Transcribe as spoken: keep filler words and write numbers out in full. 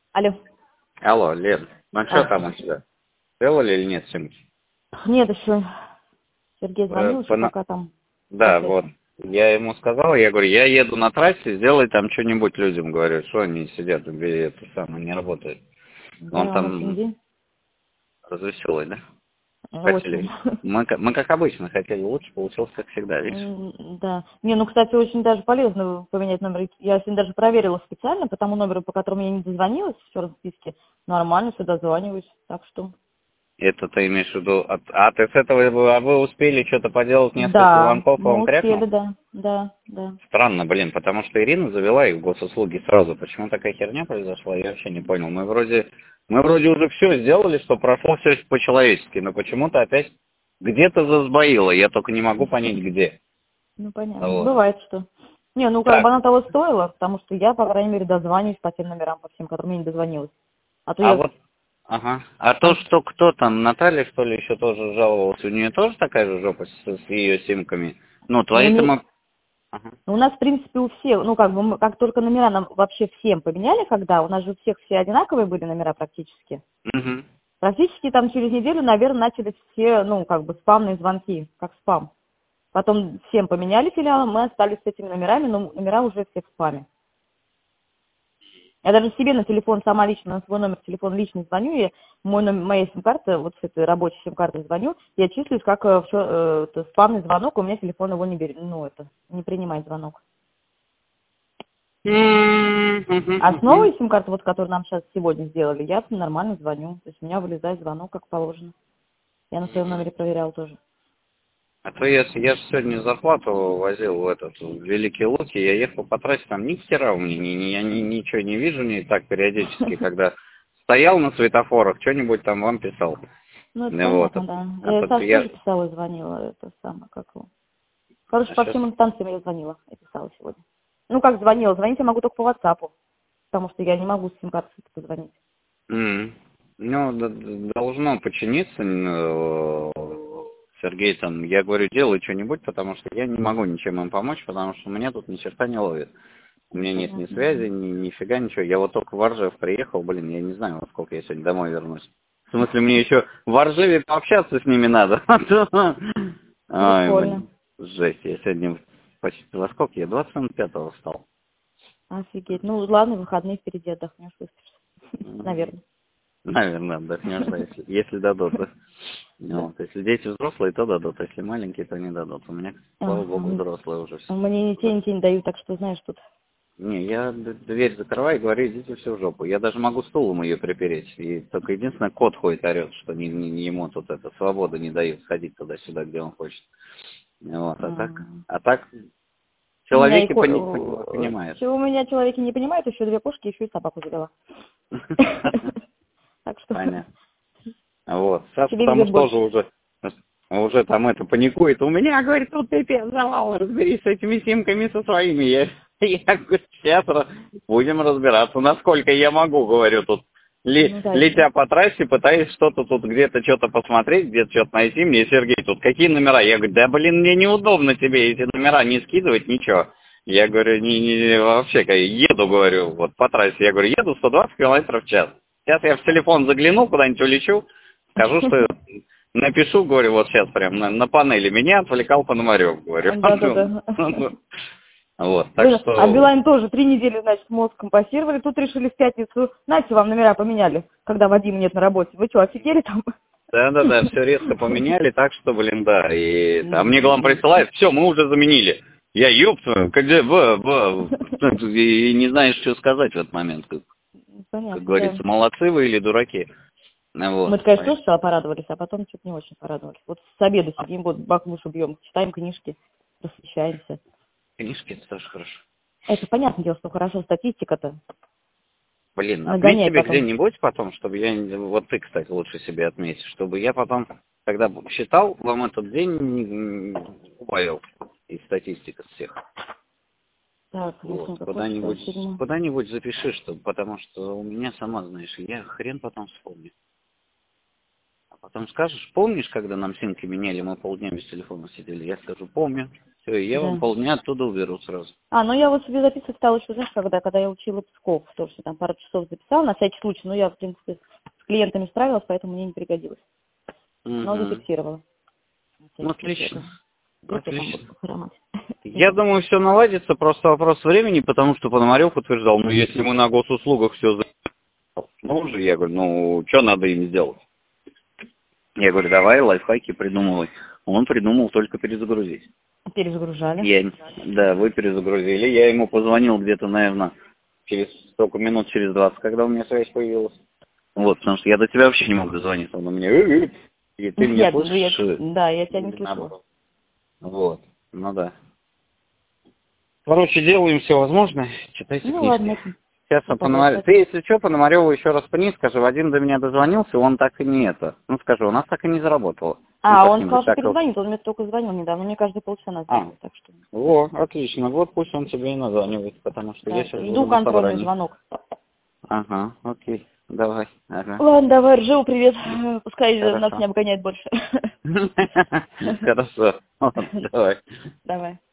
Алло. Алло, Лен, ну что А, там у тебя? Сделали или нет симки? нет еще. Сергей Э, звонил еще пона- пока там в Да, вот. процессе. Я ему сказал, я говорю, я еду на трассе, сделай там что-нибудь людям, говорю, что они сидят, где это самое, не работает. Он Да, у нас сегодня там день. развеселый, да? Очень. Хотели. Мы, ка- мы как обычно хотели лучше, получилось как всегда, видишь? М, Да. Не, ну, кстати, очень даже полезно поменять номер. Я сегодня даже проверила специально по тому номеру, по которому я не дозвонилась в черном списке. Нормально, сюда дозваниваюсь. Так что... Это ты имеешь в виду, а, а ты с этого, вы- а вы успели что-то поделать, несколько Да, звонков, и мы он успели, крякнул? да. Да, да. Странно, блин, потому что Ирина завела их в госуслуги сразу. Почему такая херня произошла, я вообще не понял. Мы вроде, мы вроде уже все сделали, что прошло все по-человечески, но почему-то опять где-то засбоило, я только не могу понять, где. Ну, понятно. Вот. Бывает, что... Не, ну, как бы Так, она того стоила, потому что я, по крайней мере, дозваниваюсь по тем номерам, по всем, которым я не дозвонилась. А то а я... вот, ага. А то, там что кто там, Наталья, что ли, еще тоже жаловалась, у нее тоже такая же жопа с, с ее симками? Ну, Ну, у твои-то нее... мы... Ага. У нас, в принципе, у всех, ну, как бы, мы- как только номера нам вообще всем поменяли, когда, у нас же у всех все одинаковые были номера практически. Мгм. Практически там через неделю, наверное, начались все, ну, как бы, спамные звонки, как спам. Потом всем поменяли филиалом, мы остались с этими номерами, но номера уже все в спаме. Я даже себе на телефон сама лично, на свой номер телефона лично звоню, и мой номер, моя сим-карта, вот с этой рабочей сим-картой звоню, я числюсь как э, в чё- э, это спамный звонок, у меня телефон его не берет, ну, это, не принимает звонок. М, мгм, А с мгм. новой сим-карты, вот, которую нам сейчас сегодня сделали, я нормально звоню. То есть у меня вылезает звонок, как положено. Я на своем номере проверяла тоже. А то я, я же сегодня зарплату возил в этот в Великие Луки, я ехал по трассе, там ни хера у меня, ни, ни- я ни- ничего не вижу, не так периодически, когда стоял на светофорах, что-нибудь там вам писал. Ну, это Ну вот, понятно, а, да. а Я тут Саше я, тоже писала и звонила, это самое, как его. Короче, а по сейчас, всем инстанциям я звонила и писала сегодня. Ну, как звонила, звонить я могу только по WhatsApp, потому что я не могу с сим-карты позвонить. ну, д- д- должно починиться, э, Сергей там, я говорю, делай что-нибудь, потому что я не могу ничем им помочь, потому что меня тут ни черта не ловит. У Ну, меня нет ни понятно, связи, да. ни нифига ничего. Я вот только в Оржев приехал, блин, я не знаю, во сколько я сегодня домой вернусь. В смысле, мне еще в Оржеве пообщаться с ними надо. Ай, Прикольно. блин, жесть. Я сегодня почти во сколько? Я двадцать пятого встал. Офигеть. Ну, ладно, выходные впереди отдохнешь, выспишься. М, Наверное. Наверное, отдохнешь, да, если, если дадут, да. Ну, Да. вот, если дети взрослые, то дадут, а если маленькие, то не дадут. У меня, слава богу, Ага. взрослые уже все. Мне ни тень, ни тень дают, так что, знаешь, тут... Не, я д- дверь закрываю и говорю, идите все в жопу. Я даже могу стулом ее припереть. И только единственное, кот ходит, орет, что не, не- не ему тут это свобода не дает ходить туда-сюда, где он хочет. Вот, а так, м, а так У меня и человеки ко... пони- пони- понимают. Чего у меня человеки не понимают, еще две кошки, еще и собаку завела. Так что Понятно. Вот. Сейчас тебе потому везет что больше. тоже уже, уже там это паникует. У меня, говорит, тут пипец завал, разберись с этими симками со своими. Я, я говорю, сейчас ра- будем разбираться, насколько я могу, говорю, тут ле- Ну да, летя по трассе, пытаясь что-то тут где-то что-то посмотреть, где-то что-то найти. Мне Сергей тут, какие номера? Я говорю, да блин, мне неудобно тебе эти номера не скидывать, ничего. Я говорю, не, не, вообще, я еду, говорю, вот по трассе, я говорю, еду сто двадцать километров в час. Сейчас я в телефон загляну, куда-нибудь улечу, скажу, что напишу, говорю, вот сейчас прям на, на панели меня отвлекал Пономарев, говорю. да-да-да. Вот, так Блин, а что, Билайн тоже три недели, значит, мозг компостировали. Тут решили в пятницу, знаете, вам номера поменяли, когда Вадима нет на работе. Вы что, офигели там? да-да-да, все резко поменяли, так что, блин, да, и, а мне главное М, присылает, все, мы уже заменили. Я, ёб твою, где, в, в, и не знаешь, что сказать в этот момент, как, как Понятно, да. говорится, молодцы вы или дураки. Ну вот, Мы, конечно, тоже поэтому. сначала порадовались, а потом что-то не очень порадовались. Вот с обеда сидим, вот баклушу бьем, читаем книжки, просвещаемся. Книжки это тоже хорошо. Это понятное дело, что хорошо, статистика-то Блин, отметь нагоняет себе потом. где-нибудь потом, чтобы я... Вот ты, кстати, лучше себе отметишь, чтобы я потом, когда считал, вам этот день не, не убавил из статистики всех. Так, Вот. лесенка, почта, Куда-нибудь седьмой. куда-нибудь запиши, чтобы, потому что у меня, сама знаешь, я хрен потом вспомню. Потом скажешь, помнишь, когда нам симки меняли, мы полдня без телефона сидели? Я скажу, помню. Все, и я Да. вам полдня оттуда уберу сразу. А, ну я вот себе записывать стала еще, знаешь, когда, когда я учила Псков, тоже там пару часов записала, на всякий случай, но я, в принципе, с клиентами справилась, поэтому мне не пригодилось. Угу. Но зафиксировала. Ну, отлично. Отлично. Там Я думаю, все наладится, просто вопрос времени, потому что Пономарев утверждал, ну, если мы на госуслугах все за... Ну, уже, я говорю, ну, что надо им сделать? Я говорю, давай лайфхаки придумывай. Он придумал только перезагрузить. Перезагружали. Я, да, вы перезагрузили. Я ему позвонил где-то, наверное, через столько минут, через двадцать, когда у меня связь появилась. Вот, потому что я до тебя вообще не мог дозвониться. Он у меня... И ты меня я, слышишь? Я, да, я тебя не слышала. Вот, ну да. Короче, делаем все возможное. Читайте Ну книжки. ладно. Сейчас Ну, Пономарев... Ты, если что, Пономареву еще раз пни, скажи, Вадим до меня дозвонился, он так и не это. Ну, скажи, у нас так и не заработало. А, ну, он сказал, что так... перезвонит, он мне только звонил недавно, мне каждый полчаса назвонил, а. так что... Во, отлично, вот пусть он тебе и названивает, потому что Да, я сейчас жду контрольный звонок. Ага, окей, давай. Ага. Ладно, давай, Ржеву привет, пускай Хорошо. нас не обгоняет больше. Хорошо, давай. Давай.